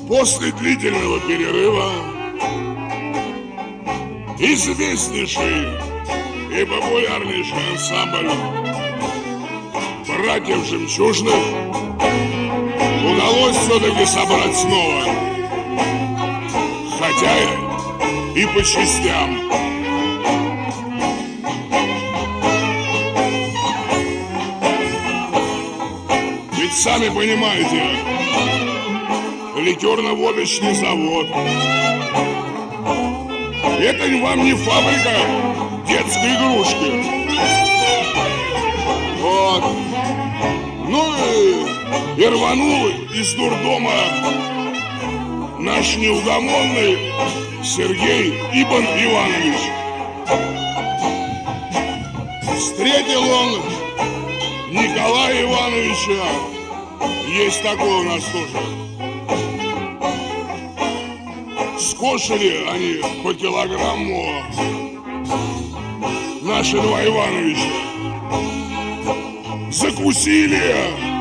После длительного перерыва известнейший и популярнейший ансамбль братьев Жемчужных удалось все-таки собрать снова, хотя и по частям. Ведь сами понимаете, ликерно-водочный завод — это вам не фабрика детской игрушки. Вот. Ну и рванул из дурдома наш неугомонный Сергей Ибн Иванович. Встретил он Николая Ивановича, есть такой у нас тоже. Скошили они по килограмму наши два Ивановича. Закусили,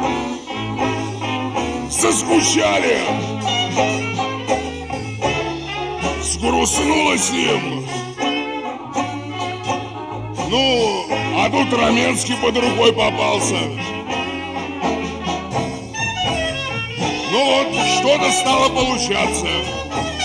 заскучали, сгрустнулось им. Ну, а тут Раменский под рукой попался. Ну вот, что-то стало получаться.